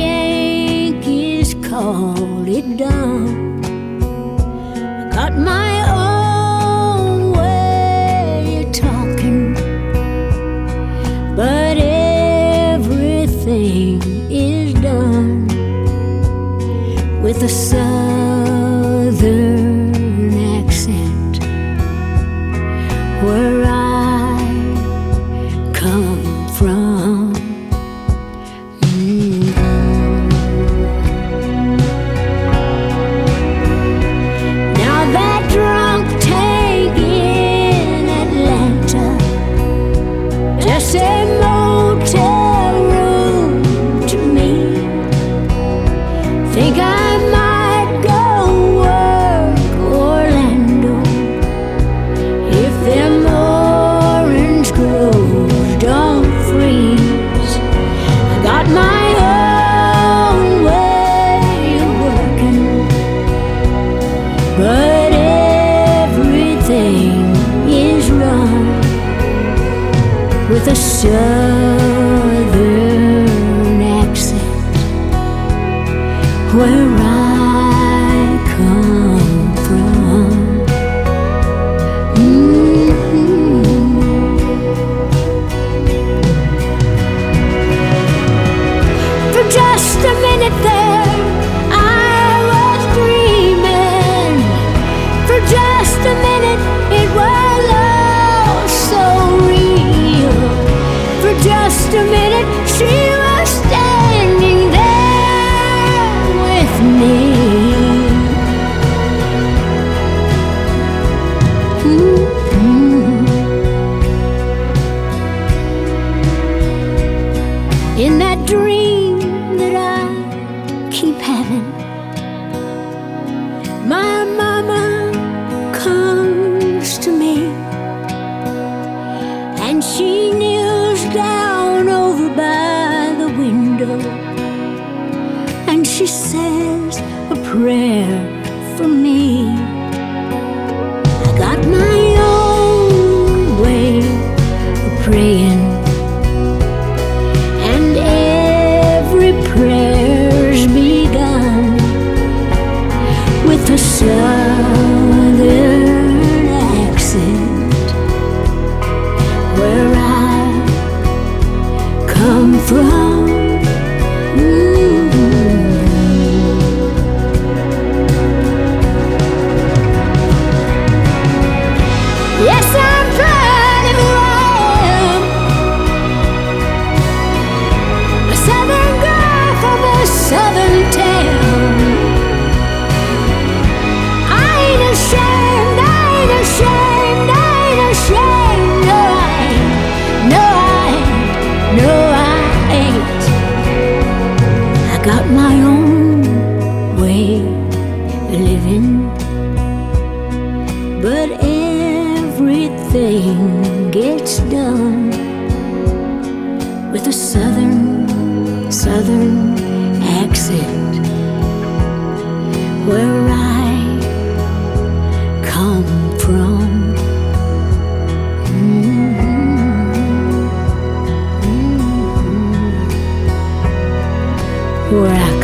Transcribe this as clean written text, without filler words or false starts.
Yankees call it done. I got my own way of talking, but everything is done with a southern accent where I come from. Now that drunk tank in Atlanta, just a motel room to me. Think I might go work Orlando if them orange groves don't freeze. I got my own way of working, but everything is run with a southern accent where I come from. For just a minute there, I was dreaming. For just a minute, it was all so real. For just a minute, she was standing there with me. In that dream that I keep having, my mama comes to me, and she kneels down over by the window, and she says a prayer for me. I got my own way of praying, and every prayer's begun with a southern accent where I come from. Yes, I'm proud of who I am, a southern girl from a southern town. I ain't ashamed, I ain't ashamed, I ain't ashamed. No, I ain't, no, I ain't, no, I ain't. I got my own way of living, but everything gets done with a southern accent where I come from. Where I